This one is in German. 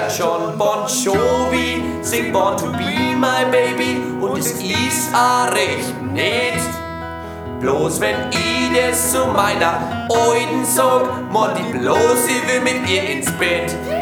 John Bon Jovi singt Born to be my baby und es ist a recht nett. Bloß wenn ich das zu meiner Euden sag, mord die bloß, ich will mit ihr ins Bett.